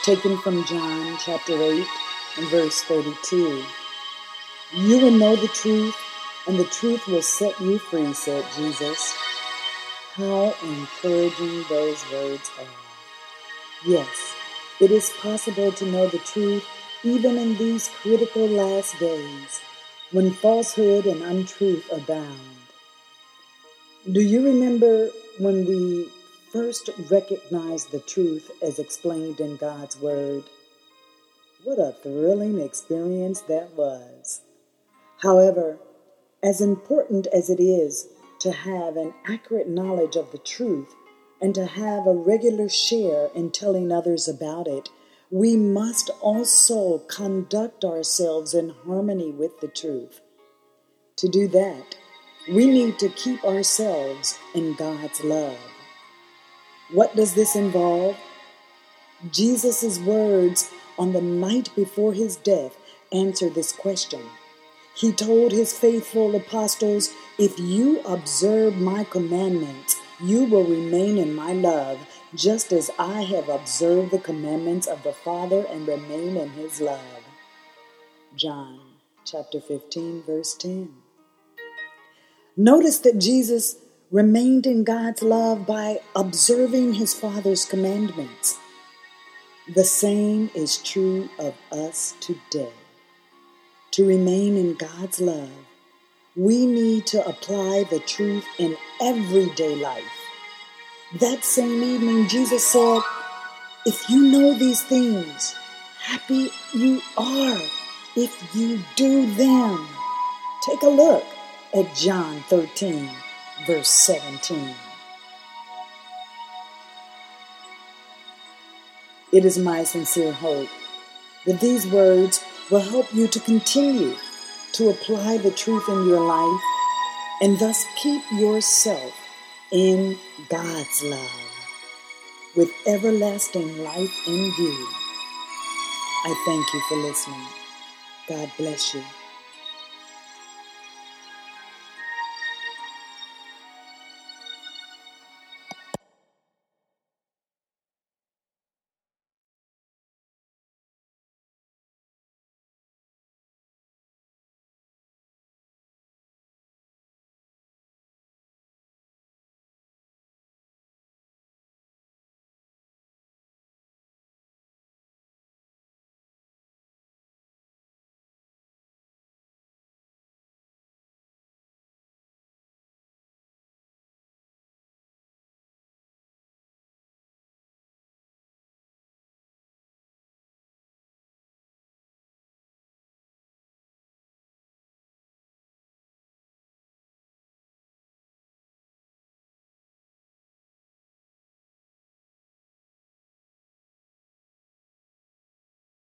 taken from John chapter 8 and verse 32. You will know the truth, and the truth will set you free, said Jesus. How encouraging those words are. Yes, it is possible to know the truth even in these critical last days when falsehood and untruth abound. Do you remember when we first recognized the truth as explained in God's Word? What a thrilling experience that was. However, as important as it is to have an accurate knowledge of the truth and to have a regular share in telling others about it, we must also conduct ourselves in harmony with the truth. To do that, we need to keep ourselves in God's love. What does this involve? Jesus' words on the night before his death answer this question. He told his faithful apostles, if you observe my commandments, you will remain in my love, just as I have observed the commandments of the Father and remain in his love. John chapter 15, verse 10. Notice that Jesus remained in God's love by observing his Father's commandments. The same is true of us today. To remain in God's love, we need to apply the truth in everyday life. That same evening, Jesus said, if you know these things, happy you are if you do them. Take a look at John 13, verse 17. It is my sincere hope that these words will help you to continue to apply the truth in your life and thus keep yourself in God's love with everlasting life in view. I thank you for listening. God bless you.